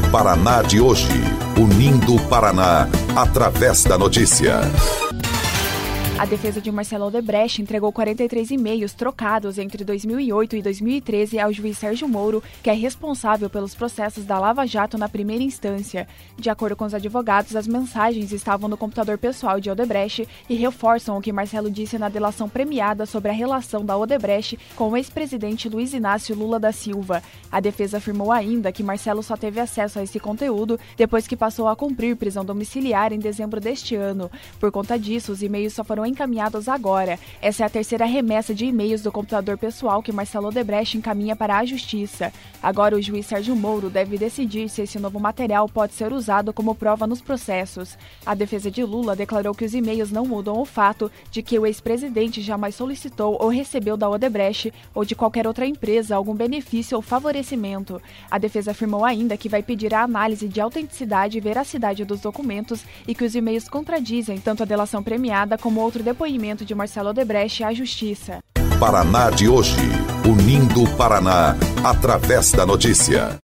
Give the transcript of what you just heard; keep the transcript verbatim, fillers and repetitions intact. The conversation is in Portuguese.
Paraná de hoje, unindo o Paraná através da notícia. A defesa de Marcelo Odebrecht entregou quarenta e três e-mails trocados entre dois mil e oito e dois mil e treze ao juiz Sérgio Moro, que é responsável pelos processos da Lava Jato na primeira instância. De acordo com os advogados, as mensagens estavam no computador pessoal de Odebrecht e reforçam o que Marcelo disse na delação premiada sobre a relação da Odebrecht com o ex-presidente Luiz Inácio Lula da Silva. A defesa afirmou ainda que Marcelo só teve acesso a esse conteúdo depois que passou a cumprir prisão domiciliar em dezembro deste ano. Por conta disso, os e-mails só foram encaminhados agora. Essa é a terceira remessa de e-mails do computador pessoal que Marcelo Odebrecht encaminha para a Justiça. Agora o juiz Sérgio Moro deve decidir se esse novo material pode ser usado como prova nos processos. A defesa de Lula declarou que os e-mails não mudam o fato de que o ex-presidente jamais solicitou ou recebeu da Odebrecht ou de qualquer outra empresa algum benefício ou favorecimento. A defesa afirmou ainda que vai pedir a análise de autenticidade e veracidade dos documentos e que os e-mails contradizem tanto a delação premiada como outro depoimento de Marcelo Odebrecht à Justiça. Paraná de hoje, unindo o Paraná através da notícia.